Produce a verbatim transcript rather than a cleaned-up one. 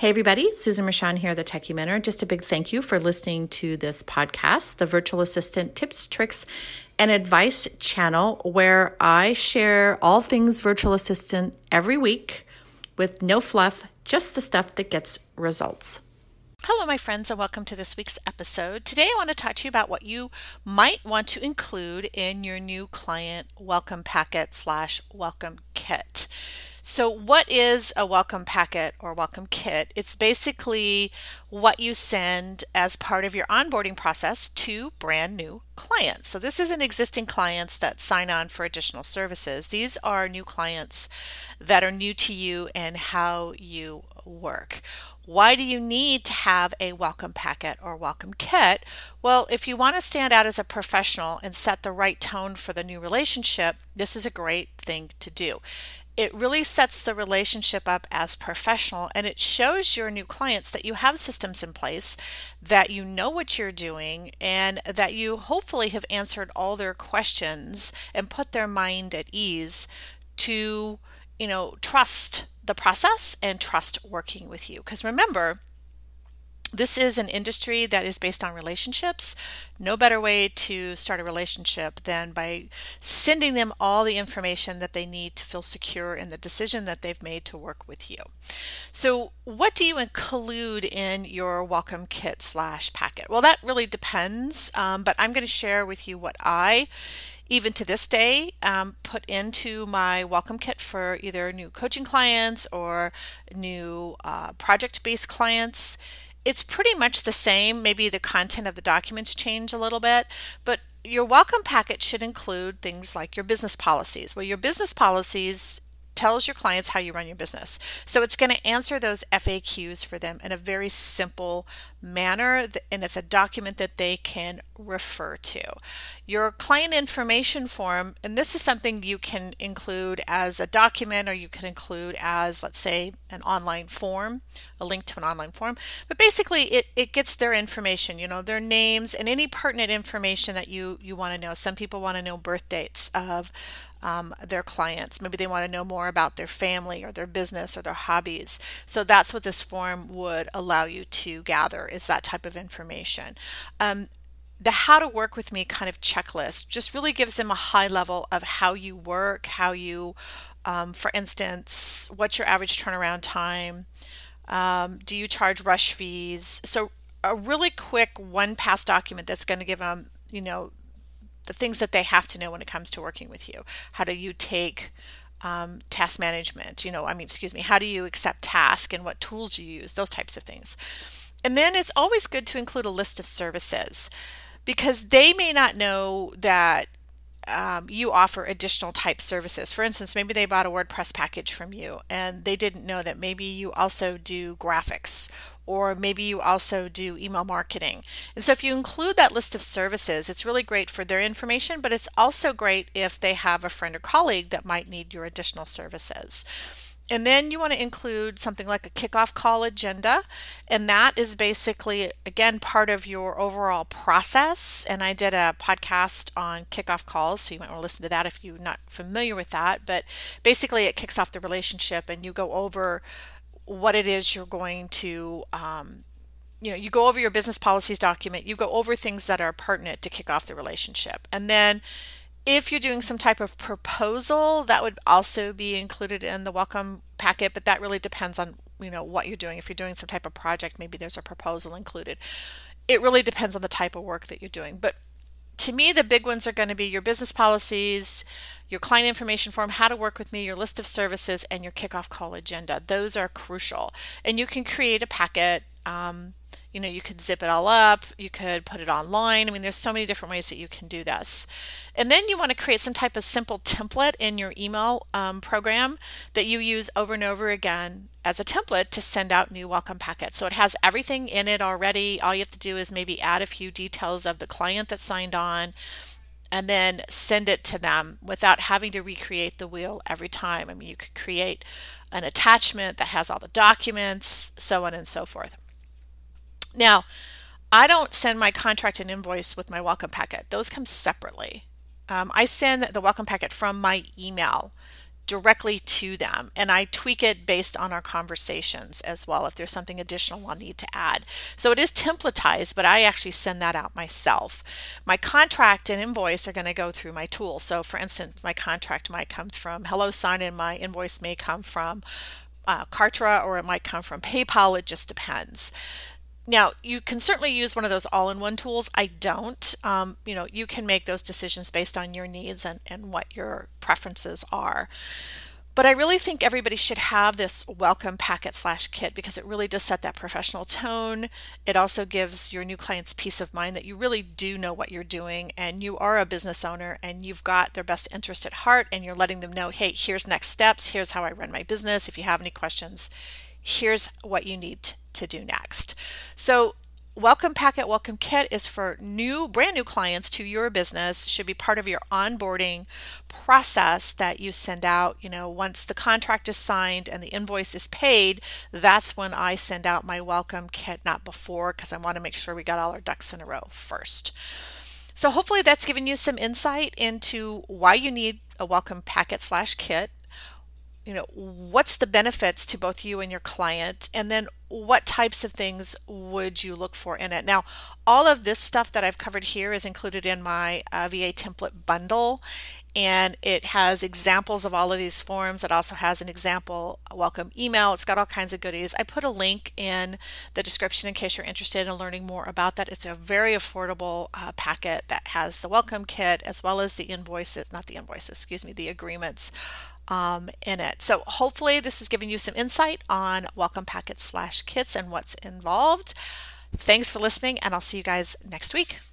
Hey everybody, Susan Rashan here, the Techie Mentor. Just a big thank you for listening to this podcast, the Virtual Assistant Tips, Tricks, and Advice channel, where I share all things virtual assistant every week with no fluff, just the stuff that gets results. Hello, my friends, and welcome to this week's episode. Today I want to talk to you about what you might want to include in your new client welcome packet slash welcome kit. So what is a welcome packet or welcome kit? It's basically what you send as part of your onboarding process to brand new clients. So this isn't existing clients that sign on for additional services. These are new clients that are new to you and how you work. Why do you need to have a welcome packet or welcome kit? Well, if you want to stand out as a professional and set the right tone for the new relationship, this is a great thing to do. It really sets the relationship up as professional, and it shows your new clients that you have systems in place, that you know what you're doing, and that you hopefully have answered all their questions and put their mind at ease to, you know, trust the process and trust working with you. Because remember, this is an industry that is based on relationships. No better way to start a relationship than by sending them all the information that they need to feel secure in the decision that they've made to work with you. So what do you include in your welcome kit slash packet? Well, that really depends, um, but I'm going to share with you what I even to this day, um, put into my welcome kit for either new coaching clients or new uh, project-based clients. It's pretty much the same. Maybe the content of the documents change a little bit, but your welcome packet should include things like your business policies. Well, your business policies tells your clients how you run your business. So it's going to answer those F A Qs for them in a very simple manner, and it's a document that they can refer to. Your client information form, and this is something you can include as a document, or you can include as, let's say, an online form, a link to an online form. But basically, it, it gets their information, you know, their names and any pertinent information that you, you want to know. Some people want to know birth dates of Um, their clients. Maybe they want to know more about their family or their business or their hobbies. So that's what this form would allow you to gather, is that type of information. Um, the how to work with me kind of checklist just really gives them a high level of how you work, how you, um, for instance, what's your average turnaround time? Um, do you charge rush fees? So a really quick one pass document that's going to give them, you know, the things that they have to know when it comes to working with you. How do you take um, task management? You know, I mean, excuse me, how do you accept task and what tools you use? Those types of things. And then it's always good to include a list of services, because they may not know that Um, you offer additional type services. For instance, maybe they bought a WordPress package from you and they didn't know that maybe you also do graphics, or maybe you also do email marketing. And so if you include that list of services, it's really great for their information, but it's also great if they have a friend or colleague that might need your additional services. And then you want to include something like a kickoff call agenda. And that is basically, again, part of your overall process. And I did a podcast on kickoff calls, so you might want to listen to that if you're not familiar with that. But basically, it kicks off the relationship and you go over what it is you're going to, um, you know, you go over your business policies document, you go over things that are pertinent to kick off the relationship. And then if you're doing some type of proposal, that would also be included in the welcome packet, but that really depends on, you know, what you're doing. If you're doing some type of project, maybe there's a proposal included. It really depends on the type of work that you're doing. But to me, the big ones are going to be your business policies, your client information form, how to work with me, your list of services, and your kickoff call agenda. Those are crucial. And you can create a packet. Um, You know, you could zip it all up, you could put it online. I mean, there's so many different ways that you can do this. And then you want to create some type of simple template in your email um, program that you use over and over again as a template to send out new welcome packets. So it has everything in it already. All you have to do is maybe add a few details of the client that signed on, and then send it to them without having to recreate the wheel every time. I mean, you could create an attachment that has all the documents, so on and so forth. Now, I don't send my contract and invoice with my welcome packet. Those come separately. Um, I send the welcome packet from my email directly to them, and I tweak it based on our conversations as well if there's something additional I'll need to add. So it is templatized, but I actually send that out myself. My contract and invoice are going to go through my tool. So for instance, my contract might come from HelloSign and my invoice may come from uh, Kartra, or it might come from PayPal. It just depends. Now, you can certainly use one of those all-in-one tools. I don't. Um, you know, you can make those decisions based on your needs and, and what your preferences are. But I really think everybody should have this welcome packet slash kit because it really does set that professional tone. It also gives your new clients peace of mind that you really do know what you're doing and you are a business owner and you've got their best interest at heart and you're letting them know, hey, here's next steps. Here's how I run my business. If you have any questions, here's what you need to do next. So Welcome Packet, Welcome Kit is for new, brand new clients to your business, should be part of your onboarding process that you send out. You know, once the contract is signed and the invoice is paid, that's when I send out my Welcome Kit, not before, because I want to make sure we got all our ducks in a row first. So hopefully that's given you some insight into why you need a Welcome Packet slash Kit. You know, what's the benefits to both you and your client, and then what types of things would you look for in it. Now, all of this stuff that I've covered here is included in my uh, V A template bundle, and it has examples of all of these forms. It also has an example welcome email. It's got all kinds of goodies. I put a link in the description in case you're interested in learning more about that. It's a very affordable uh, packet that has the welcome kit as well as the invoices, not the invoices, excuse me, the agreements um, in it. So hopefully this is giving you some insight on welcome packets slash kits and what's involved. Thanks for listening, and I'll see you guys next week.